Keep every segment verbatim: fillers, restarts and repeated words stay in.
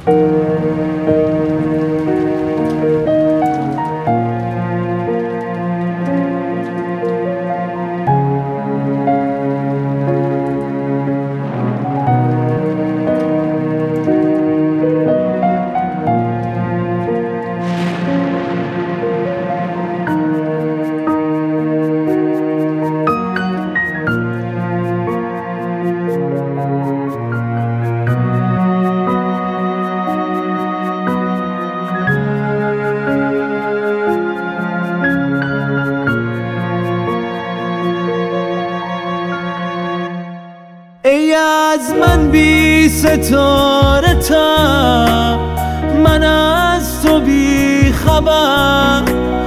ای از من بی ستاره تا من از تو بی خبر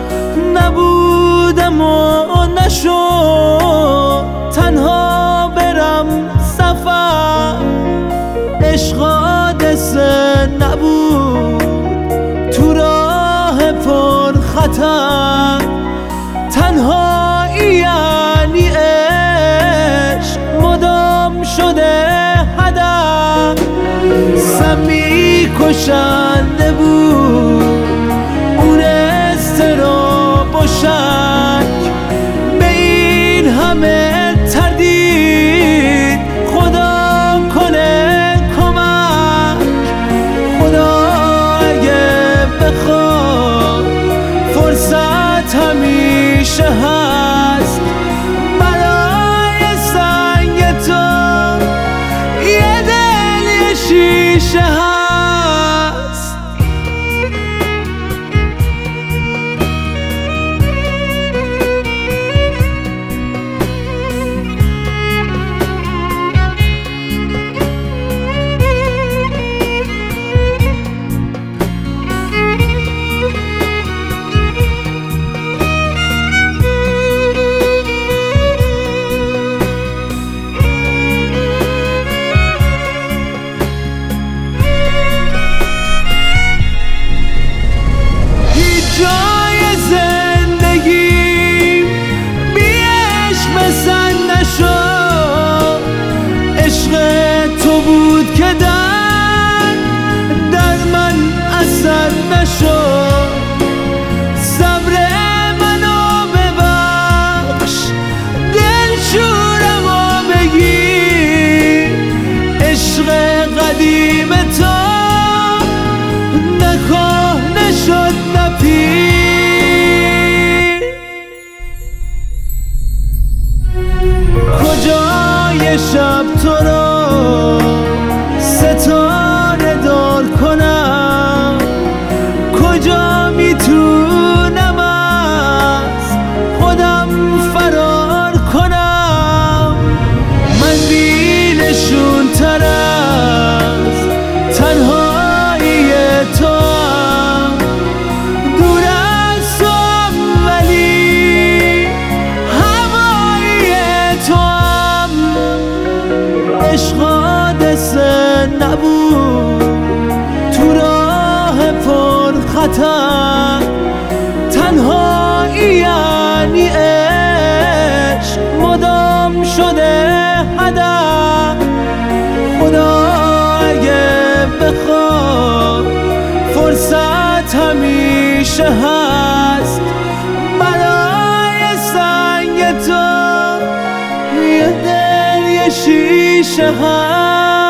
نبودم و نشد تنها برم سفر. عشق حادثه نبود تو راه پر خطر، تنهایی یعنی عشق مدام شده هدف. سمی کشنده بود اون اضطراب و شک، به این همه تردید خدا کنه کمک. خدا اگه بخواد فرصت همیشه هست برای سنگ تو، یه دل یه شیشه هست. جای زندگی بی عشق بسن نشد. عشق تو بود که در در من اثر نشد. صبر منو ببخش دلشورمو بگیر، عشق قدیم تو نکهنه شد نه پیر. کجای شب تو رو ستاره دار کنم، کجا میتونم از خودم فرار کنم. من بی نشون تر از تنهایی تو، دور از تو ولی هوایی تو هم. عشق حادثه نبود تو راه پر خطر، تنهایی یعنی عشق مدام شده هدف. خدا اگه بخواد فرصت همیشه هست برای سنگ تو، یه دل یه شیشه هست.